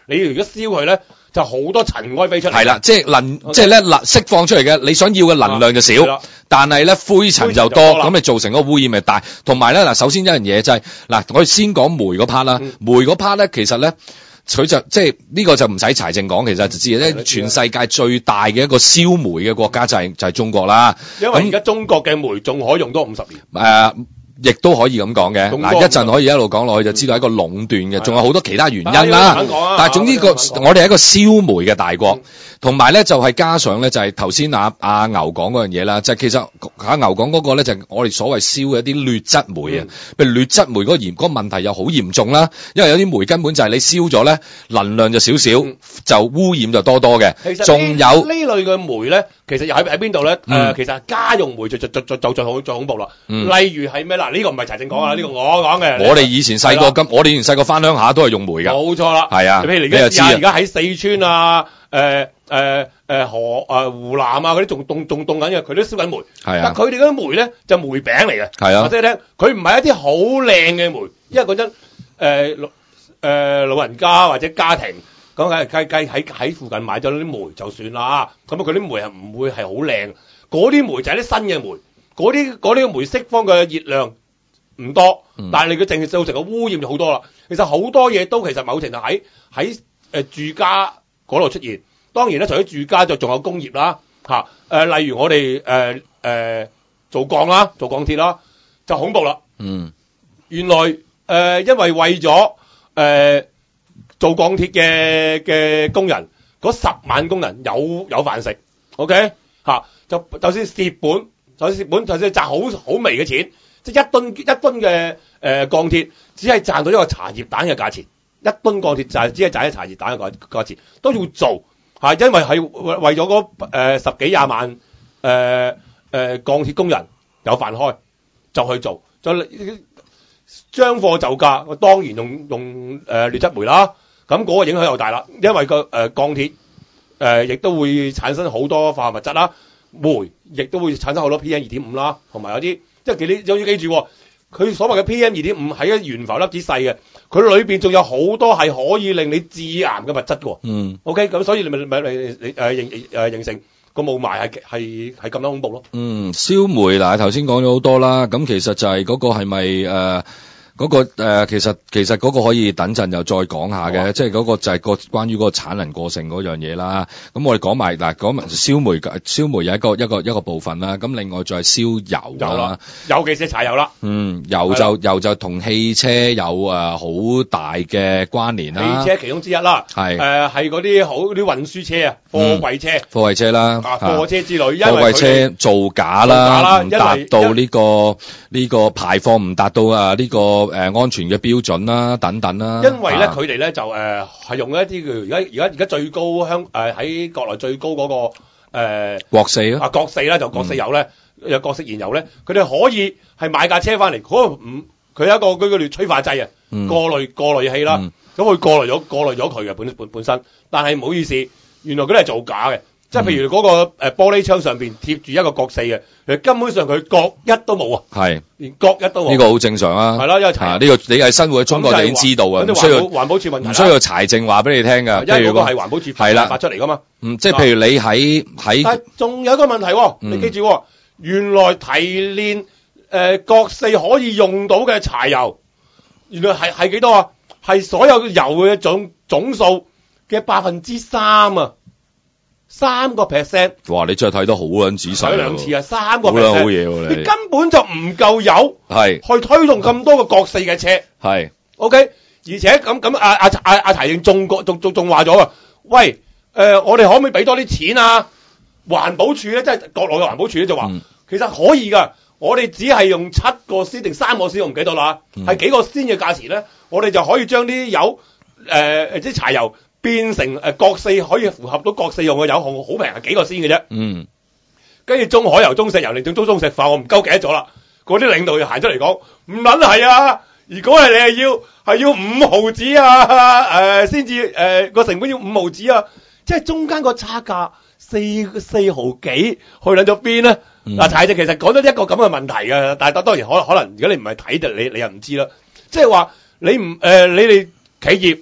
你如果燒佢咧，就好多塵埃飛出嚟。 係啦，即係能，okay. 即係咧能釋放出嚟嘅你想要嘅能量就少，啊、但係咧灰塵就多，咁你造成嗰個污染咪大。同埋咧嗱，首先一樣嘢就係、是、嗱，我哋先講煤嗰 part 啦，嗯、煤嗰 part 咧其實咧。佢就即係呢個就唔使柴靜講，其實就知咧，全世界最大嘅一個燒煤嘅國家就係、是、就係、是、中國啦。 因為而家中國嘅煤仲可以用多五十年。 誒、呃，亦都可以咁講嘅。嗱，一陣可以一路講落去就知道係一個壟斷嘅，仲有好多其他原因啦。啊、但係總之個我哋係一個燒煤嘅大國，同埋咧就係、是、加上咧就係頭先阿阿牛講嗰樣嘢啦，就係、是、其實阿牛講嗰個咧就係、是、我哋所謂燒嘅一啲劣質煤啊，譬、嗯、如劣質煤嗰個鹽嗰個問題又好嚴重啦，因為有啲煤根本就係你燒咗咧能量就少少，嗯、就污染就多多嘅。仲有呢類嘅煤咧，其實又喺喺邊度咧？誒、嗯呃，其實家用煤就就就就就最好最恐怖啦。嗯、例如係咩啦？呢、這個唔係柴靜講啊，呢、嗯、個我講嘅。 我哋以前細個咁，我哋以前細個翻鄉下都係用煤㗎。 冇錯啦。 係啊。 譬如而家而家喺四川啊，誒誒誒河誒湖南啊嗰啲仲凍仲凍緊嘅，佢都燒緊煤。係啊。但佢哋嗰啲煤咧就煤餅嚟嘅。係啊。或者咧，佢唔係一啲好靚嘅煤，因為嗰陣誒老誒老人家或者家庭講緊係計計喺喺附近買咗啲煤就算啦。咁啊，佢啲煤係唔會係好靚，嗰啲煤就係啲新嘅煤，嗰啲嗰啲煤釋放嘅熱量唔多，嗯、但係你嘅淨係造成嘅污染就好多啦。其實好多嘢都其實某程度喺喺誒住家嗰度出現。當然咧，除咗住家就仲有工業啦，嚇、啊、誒、呃，例如我哋誒誒做鋼啦，做鋼鐵啦，就恐怖啦。嗯，原來誒、呃、因為為咗誒、呃、做鋼鐵嘅嘅工人嗰十萬工人有有飯食 ，OK 嚇、啊，就就算蝕本，就算蝕本，就算賺好好微嘅錢，即係一噸一噸嘅誒鋼鐵，只係賺到一個茶葉蛋嘅價錢，一噸鋼鐵就係只係賺一茶葉蛋嘅價價錢，都要做。係因為係為咗嗰誒十幾廿萬誒誒、呃呃、鋼鐵工人有飯開，就去做，就將貨就價，當然用用誒劣質煤啦。咁嗰個影響又大啦，因為個誒、呃、鋼鐵誒亦都會產生好多化學物質啦，煤亦都會產生好多 P M 二點五啦，同埋有啲即係記你要記住，佢所謂嘅 P M 二點五係一懸浮粒子細嘅。佢裏邊仲有好多係可以令你致癌嘅物質嘅。嗯 ，OK，咁所以你咪咪你你誒形誒形成個霧霾係係係咁樣恐怖咯。 嗯，燒煤嗱頭先講咗好多啦，咁其實就係嗰個係咪誒嗰個誒、呃、其實其實嗰個可以等陣又再講下嘅，哦、即係嗰個就係個關於嗰個產能過剩嗰樣嘢啦。咁我哋講埋嗱講埋燒煤，燒煤有一個一個一個部分啦。咁另外再係燒油啦， 尤其是柴油啦。 嗯，油就油就同汽車有誒好大嘅關聯啦。 汽車其中之一啦，係誒係嗰啲好啲運輸車啊，貨櫃車、嗯、貨櫃車啦，啊貨車之類，因為貨櫃車造假啦，唔達到呢個呢個排放唔達到啊呢個。誒、呃、安全嘅標準啦，等等啦。 因為咧，佢哋咧就誒係、呃、用一啲叫而家而家而家最高香誒喺國內最高嗰、那個誒、呃、 國四咯。 啊國四啦，就國四油咧，有、嗯、國四燃油咧，佢哋可以係買架車翻嚟，嗰個唔佢有一個嗰個催化劑啊，嗯、過濾過濾器啦，咁佢、嗯、過濾咗過濾咗佢嘅本本本身，但係唔好意思，原來佢哋係造假嘅。即係譬如嗰個誒玻璃窗上邊貼住一個角四嘅，其實根本上佢角一都冇啊，係連角一都冇。 呢個好正常啊，係啦，因為柴呢個你係生活喺中國就已經知道啊，唔需要環保署問題， 唔需要柴靜話俾你聽㗎。 因為嗰個係環保署係啦發出嚟㗎嘛。 嗯，即係譬如你喺喺， 但係仲有一個問題，你記住，原來提煉誒角四可以用到嘅柴油，原來係係幾多啊？係所有油嘅總總數嘅百分之三啊！三個 percent， 哇！你真係睇得好撚仔細， 睇兩次啊，三個 percent， 好撚好嘢喎！你， 你根本就唔夠油， 係去推動咁多個角四嘅車， 係 ，OK，而且咁咁阿阿阿阿提應仲仲仲仲話咗啊，喂，誒、呃，我哋可唔可以俾多啲錢啊？環保署咧，即係國內嘅環保署咧就話，嗯、其實可以㗎，我哋只係用七個先定三個先，我唔記得啦，係、嗯、幾個先嘅價錢咧，我哋就可以將啲油誒誒啲柴油。變成誒國四可以符合到國四用嘅油項，好平係幾個先嘅啫。嗯，跟住中海油、中石油，你仲中中石化，我唔夠記得咗啦。嗰啲領導要行出嚟講，唔撚係啊！如果係你係要係要五毫子啊，誒先至誒個成本要五毫子啊，即係中間個差價四四毫幾去撚咗邊咧？嗱、嗯，柴靜其實講咗一個咁嘅問題嘅，但係當然可可能如果你唔係睇就你你又唔知啦。即係話你唔誒、呃、你哋企業。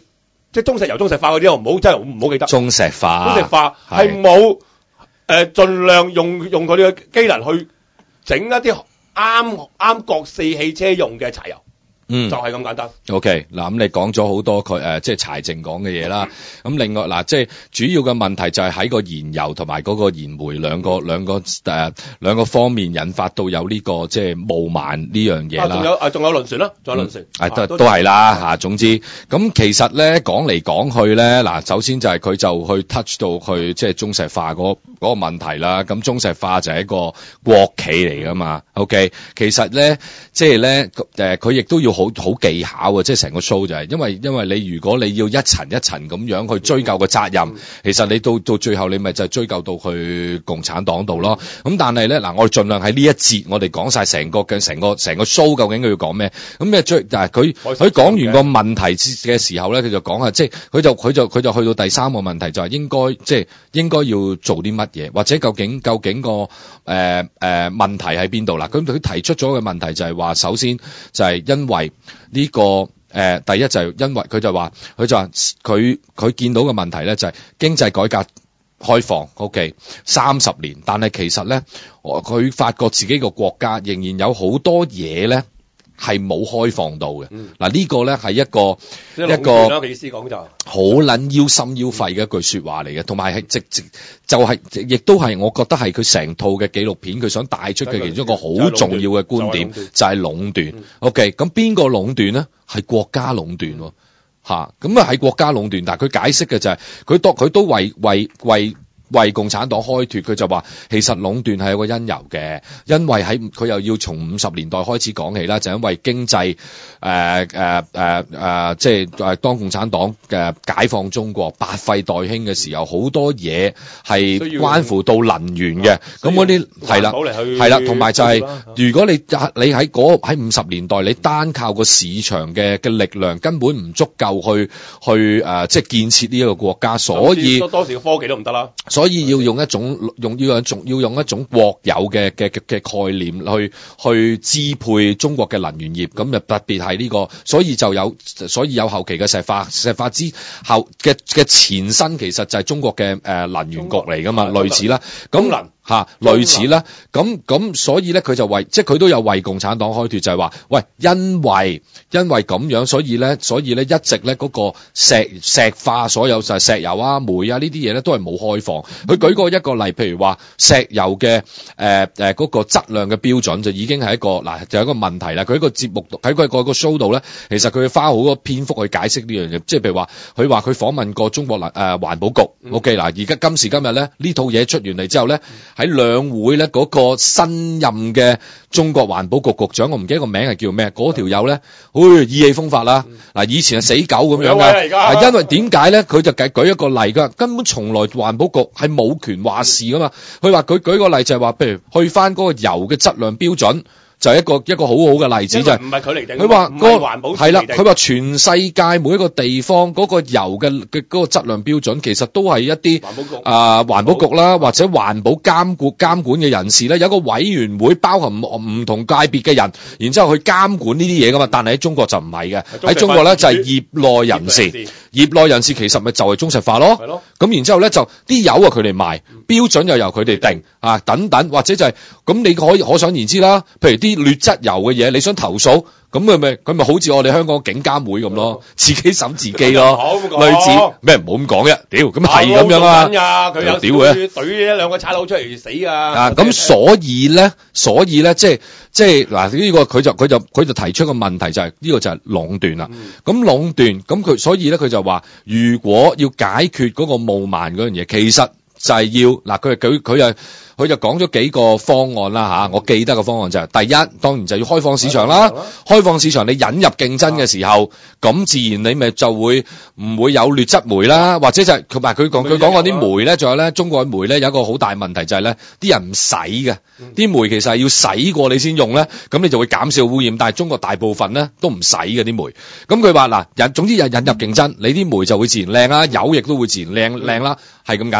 即係中石油、中石化嗰啲，我唔好真係唔好記得。 中石化， 中石化係冇誒盡量用用佢哋嘅機能去整一啲啱啱國四汽車用嘅柴油。嗯，就係咁簡單。 OK， 嗱咁你講咗好多佢誒、呃，即係柴靜講嘅嘢啦。咁、嗯、另外嗱，即係主要嘅問題就係喺個燃油同埋嗰個燃煤兩個兩個誒、呃、兩個方面引發到有呢、這個即係霧霾呢樣嘢啦。 仲有啊，仲有輪船啦，仲有輪船。 係、嗯、都都係啦嚇。總之，咁其實咧講嚟講去咧，嗱首先就係佢就去 touch 到去即係中石化嗰嗰個問題啦。咁中石化就係一個國企嚟噶嘛。OK， 其實咧即係咧誒，佢亦都要好好技巧啊！即係成個 show 就係，因為因為你如果你要一層一層咁樣去追究個責任，嗯、其實你到到最後你咪就係追究到去共產黨度咯。咁但係咧嗱，我哋盡量喺呢一節我哋講晒成個嘅成個成個 show 究竟佢要講咩？咁咩最但係佢佢講完個問題嘅時候咧，佢就講下即係佢就佢就佢就去到第三個問題就係應該即係應該要做啲乜嘢，或者究竟究竟個誒誒、呃呃、問題喺邊度啦？咁佢提出咗嘅問題就係話，首先就係因為呢、這個誒、呃，第一就係因為佢就話，佢就話佢佢見到嘅問題咧就係經濟改革開放 ，OK， 三十年，但係其實咧，佢發覺自己個國家仍然有好多嘢咧係冇開放到嘅。嗱、嗯，這個、呢個咧係一個一個意思講就好撚腰心腰肺嘅一句說話嚟嘅，同埋係直直就係、是，亦都係我覺得係佢成套嘅紀錄片佢想帶出嘅其中一個好重要嘅觀點，就係壟斷。OK， 咁邊個壟斷咧？係國家壟斷喎，吓咁啊係國家壟斷，但係佢解釋嘅就係佢都佢都為為為。為共產黨開脫，佢就話其實壟斷係有個因由嘅，因為喺佢又要從五十年代開始講起啦，就因為經濟誒誒誒誒，即係誒當共產黨嘅解放中國百廢待興嘅時候，好多嘢係關乎到能源嘅，咁嗰啲係啦，係啦，同埋就係、是、如果你你喺嗰喺五十年代，你單靠個市場嘅嘅力量根本唔足夠去去誒、呃，即係建設呢一個國家，所以當時嘅科技都唔得啦。 所以要用一種用要用一種要用一種國有嘅嘅嘅概念去去支配中國嘅能源業，咁就特別係呢個，所以就有所以有後期嘅石化石化之後嘅嘅前身，其實就係中國嘅誒能源局嚟噶嘛，類似啦，咁吓、啊、類似啦，咁咁所以咧佢就為即係佢都有為共產黨開脫，就係話喂，因為因為咁樣，所以咧所以咧一直咧嗰個石石化所有就係石油啊煤啊呢啲嘢咧都係冇開放。佢舉過一個例，譬如話石油嘅誒誒嗰個質量嘅標準就已經係一個嗱就有一個問題啦。佢喺個節目喺佢個個 show 度咧，其實佢花好多篇幅去解釋呢樣嘢，即係譬如話佢話佢訪問過中國能誒環保局、嗯、OK 嗱，而家今時今日咧呢套嘢出完嚟之後咧，喺兩會咧嗰個新任嘅中國環保局局長，我唔記得個名係叫咩，嗰條友咧，好意氣風發啦。嗱、嗯，以前係死狗咁樣嘅，係因為點解咧？佢就計舉一個例噶，根本從來環保局係冇權話事噶嘛。佢話佢舉個例就係話，譬如去翻嗰個油嘅質量標準。就係一個一個好好嘅例子，就係唔係佢嚟定？佢話個係啦，佢話全世界每一個地方嗰個油嘅嘅嗰個質量標準，其實都係一啲環保局啊環保局啦，或者環保監管監管嘅人士咧，有一個委員會包含唔同界別嘅人，然之後去監管呢啲嘢噶嘛。但係喺中國就唔係嘅，喺中國咧就係業內人士，業內人士其實咪就係中石化咯。係咯。咁然之後咧就啲油啊佢哋賣，標準又由佢哋定啊等等，或者就係咁你可以可想而知啦。譬如啲劣質油嘅嘢，你想投訴，咁佢咪佢咪好似我哋香港警監會咁咯，自己審自己咯，類似咩唔好咁講啫，屌咁係咁樣啊， 佢有屌嘅，懟一兩個差佬出嚟死啊！ 啊，咁所以咧，所以咧，即係即係嗱呢個佢就佢就佢就提出個問題就係呢個就係壟斷啦。咁壟斷，咁佢所以咧佢就話，如果要解決嗰個霧霾嗰樣嘢，其實就係要嗱，佢佢佢又。佢就講咗幾個方案啦吓，我記得個方案就係第一，當然就要開放市場啦。開放市場，你引入競爭嘅時候，咁自然你咪就會唔會有劣質煤啦，或者就係同埋佢講佢講嗰啲煤咧，仲有咧中國嘅煤咧有一個好大問題就係咧，啲人唔洗嘅，啲煤其實係要洗過你先用咧，咁你就會減少污染。但係中國大部分咧都唔洗嘅啲煤。咁佢話嗱引總之引引入競爭，你啲煤就會自然靚啦，油亦都會自然靚靚啦，係咁簡單。第二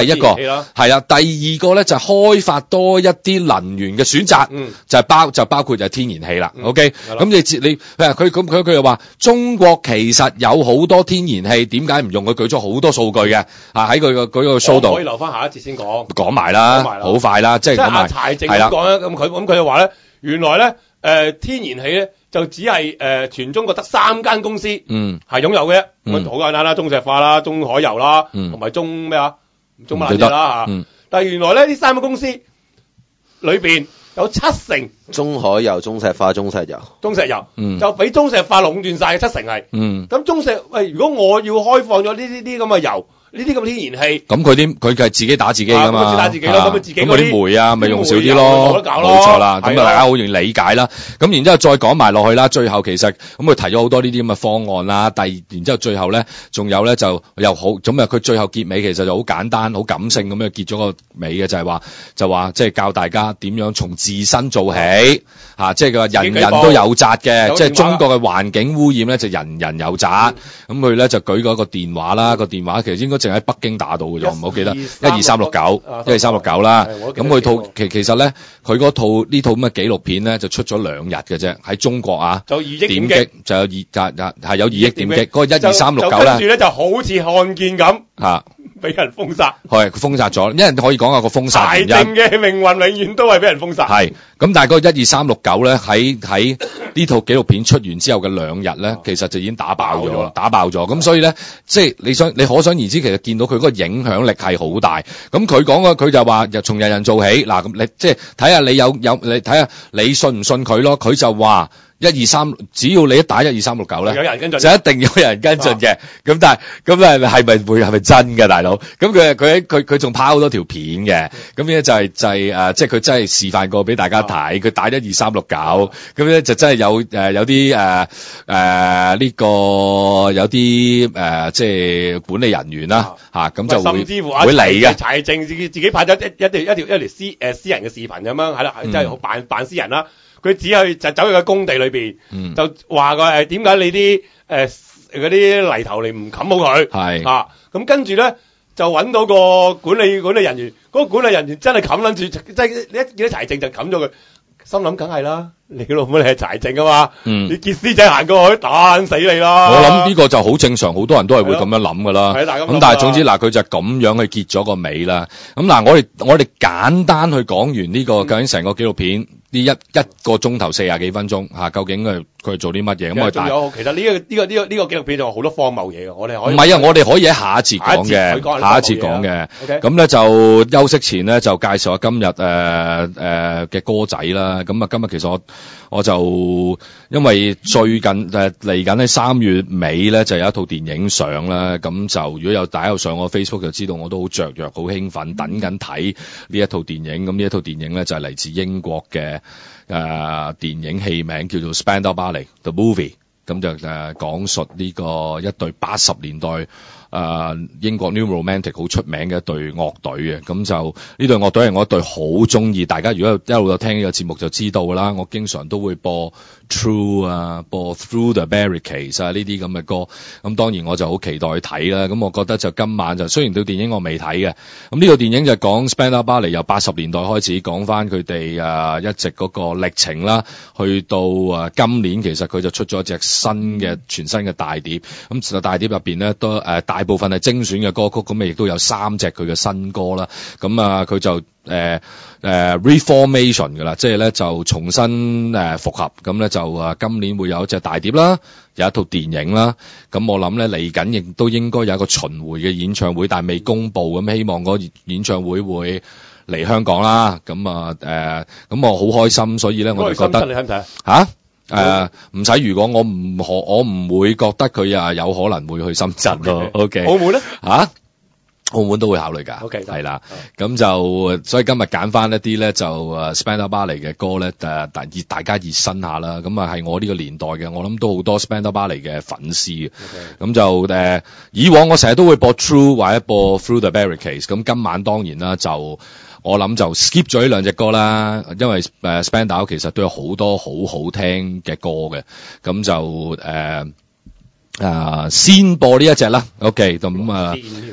第一個係啊，第二個咧就係開發多一啲能源嘅選擇，嗯、就係包就包括就係天然氣啦。嗯、OK，咁你你佢佢佢佢又話中國其實有好多天然氣，點解唔用？佢舉咗好多數據嘅啊，喺佢個嗰個 show 度。 可以留翻下一節先講。講埋啦，好快啦，即係講埋。 柴靜咁講咧，咁佢咁佢就話咧，原來咧誒、呃、天然氣咧就只係誒、呃、全中國得三間公司嗯係擁有嘅，咁好簡單啦，中石化啦、中海油啦，同埋、嗯、中咩啊？中乜嘢啦嚇？但係原來咧呢三個公司裏邊有七成中海油、中石化、中石油、 中石油， 嗯、 就俾中石化壟斷晒，七成係。嗯，咁中石喂，如果我要開放咗呢啲啲咁嘅油。呢啲咁天然氣， 咁佢啲佢係自己打自己噶嘛， 自己打自己咯，咁佢自己嗰啲煤啊，咪用少啲咯，冇錯啦，咁啊大家好容易理解啦。咁然之後再講埋落去啦，最後其實咁佢提咗好多呢啲咁嘅方案啦。第二，然之後最後咧，仲有咧就又好，咁啊佢最後結尾其實就好簡單、好感性咁樣結咗個尾嘅，就係話就話即係教大家點樣從自身做起嚇，即係佢話人人都有責嘅，即係中國嘅環境污染咧就人人有責。咁佢咧就舉咗個電話啦，個電話其實應該淨喺北京打到嘅啫，唔好記得一二三六九一二三六九啦。咁佢套其其實咧，佢嗰套呢套咁嘅紀錄片咧就出咗兩日嘅啫，喺中國啊， 就二億點擊，就有二就係有二億點擊。嗰個一二三六九咧， 跟住咧就好似看見咁嚇，俾人封殺。 係封殺咗，因為可以講下個封殺原因。 柴靜嘅命運永遠都係俾人封殺。 係咁，但係嗰個一二三六九咧喺喺呢套紀錄片出完之後嘅兩日咧，其實就已經打爆咗，打爆咗。咁所以咧，即係你想你可想而知，其實見到佢嗰個影響力係好大。咁佢講嘅佢就話，由從人人做起。嗱，咁你即係睇下你有有，你睇下你信唔信佢咯。佢就話。一二三，只要你一打一二三六九咧， 有人跟進， 就一定有人跟進嘅。咁、啊、但係咁誒係咪會係咪真嘅大佬？咁佢佢佢佢仲拋好多條片嘅。咁咧就係、是、就係、是、誒、呃，即係佢真係示範過俾大家睇。佢、啊、打一二三六九，咁咧就真係有誒、呃、有啲誒誒呢個有啲誒、呃、即係管理人員啦嚇，咁、啊、就會甚至乎會嚟嘅。 柴靜自己自己拍咗一一條一條一條私誒私人嘅視頻咁樣，係啦，即係扮扮私人啦。佢只係就走去個工地裏邊，嗯、就話佢誒點解你啲誒嗰啲泥頭你唔冚好佢？係是啊，咁跟住咧就揾到個管理管理人員，嗰、那個管理人員真係冚撚住，即係你一見到柴靜就冚咗佢，心諗梗係啦，你老母你係柴靜啊嘛，嗯、你傑斯仔行過去打死你啦！ 我諗呢個就好正常，好多人都係會咁樣諗噶啦。咁但係總之嗱，佢就咁樣去結咗個尾啦。咁嗱，我哋我哋簡單去講完呢、這個、嗯、究竟成個紀錄片。呢一一個鐘頭四十幾分鐘嚇，究竟佢佢做啲乜嘢？咁我仲有，其實呢、這個呢、這個呢、這個呢、這個紀錄片仲有好多荒謬嘢嘅，我哋可以唔係啊，我哋可以喺下一節講嘅，下一節講嘅。咁咧就休息前咧就介紹下今日誒誒嘅歌仔啦。咁啊，今日其實我我就因為最近誒嚟緊喺三月尾咧就有一套電影上啦。咁就如果有大家有上我 Facebook 就知道我都好雀躍、好興奮，等緊睇呢一套電影。咁呢一套電影咧就係嚟自英國嘅。誒、呃、電影戲名叫做 Spandau Ballet The Movie， 咁就誒、呃、講述呢個一隊八十年代誒、呃、英國 New Romantic 好出名嘅一隊樂隊嘅，咁就呢隊樂隊係我一隊好中意，大家如果一路有聽呢個節目就知道㗎啦，我經常都會播 True 啊，播 Through the Barricades 啊呢啲咁嘅歌，咁當然我就好期待去睇啦，咁我覺得就今晚就雖然套電影我未睇嘅，咁呢套電影就講 Spandau Ballet 由八十年代開始講翻佢哋誒一直嗰個歷程啦，去到誒、啊、今年其實佢就出咗一隻新嘅全新嘅大碟，咁其實大碟入邊咧都誒、呃、大部分係精選嘅歌曲，咁亦都有三隻佢嘅新歌啦，咁啊佢就。誒誒、呃呃、reformation 㗎啦，即係咧就重新誒、呃、復合，咁咧就啊今年會有一隻大碟啦，有一套電影啦，咁我諗咧嚟緊亦都應該有一個巡迴嘅演唱會，但係未公佈，咁希望嗰個演唱會會嚟香港啦，咁啊誒，咁、呃、我好開心，所以咧我哋覺得你睇唔睇啊？誒唔使，如果我唔可，我唔會覺得佢啊有可能會去深圳咯。O K， 澳門咧嚇？澳門都會考慮㗎，OK，係啦，咁就所以今日揀翻一啲咧就誒 Spandau Ballet 嘅歌咧誒，大熱大家熱身下啦，咁啊係我呢個年代嘅，我諗都好多 Spandau Ballet 嘅粉絲嘅，咁 Okay. 就誒、呃、以往我成日都會播 True 或者播 Through the Barricades，咁今晚當然啦就我諗就 skip 咗呢兩隻歌啦，因為誒 Spandau 其實都有好多好好聽嘅歌嘅，咁就誒啊、呃呃、先播呢一隻啦 ，OK，咁啊。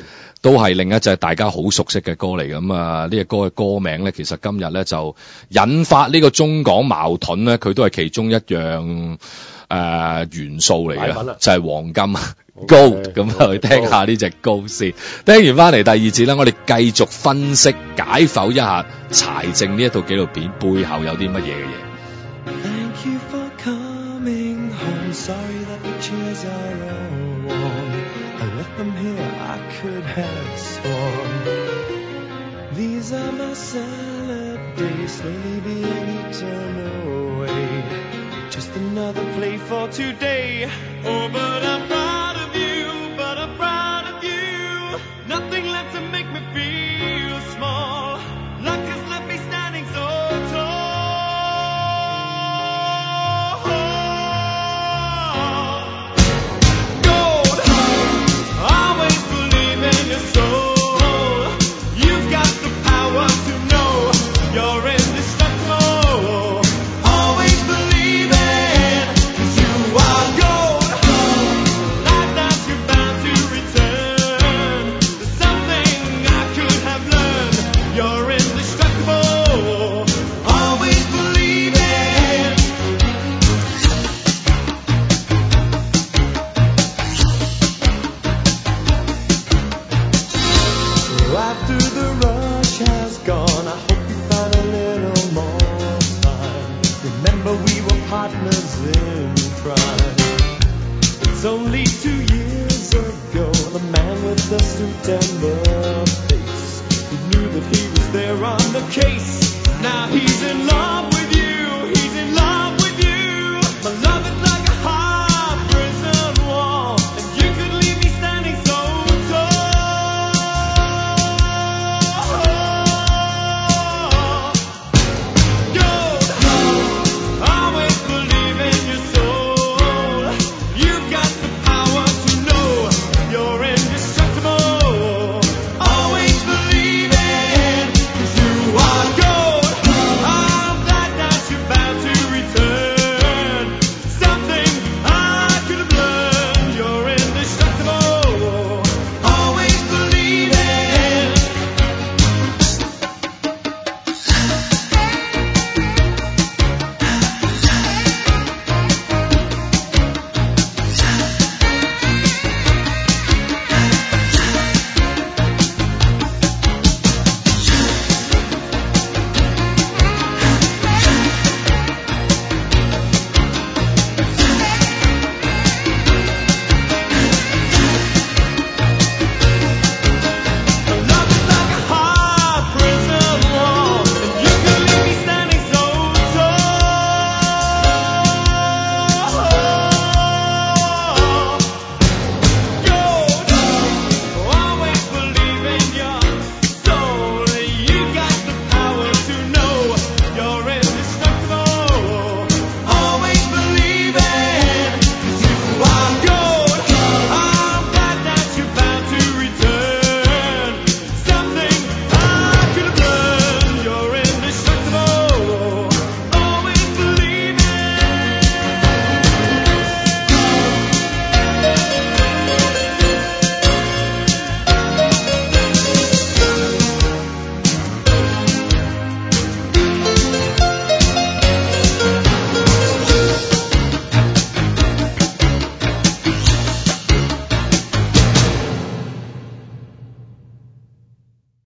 都係另一隻大家好熟悉嘅歌嚟。咁啊，呢隻歌嘅歌名咧，其實今日咧就引發呢個中港矛盾咧，佢都係其中一樣誒、呃、元素嚟嘅，就係、是、黃金。Gold， 咁啊去聽下呢隻歌先。聽完翻嚟第二節啦，我哋繼續分析解剖一下柴靜呢一套紀錄片背後有啲乜嘢嘅嘢。 Thank you for coming home. Sorry that the chairs are all warm. I left them here, I could have sworn. These are my salad days, slowly being eaten away. Just another play for today. Oh, but I'm proud of you, but I'm proud of you. Nothing left to make me feel small. Luck has left me standing so tall. Gold, always believe in your soul. You've got the power to know you're indestructible. Always believe it, 'cause you are gold. Life that you're bound to return. There's something I could have learned. You're indestructible. Always believe it. So after the rush has gone, I hope you find a little more fun. Remember we were partners in crime. It's only two years ago, the man with the suit and the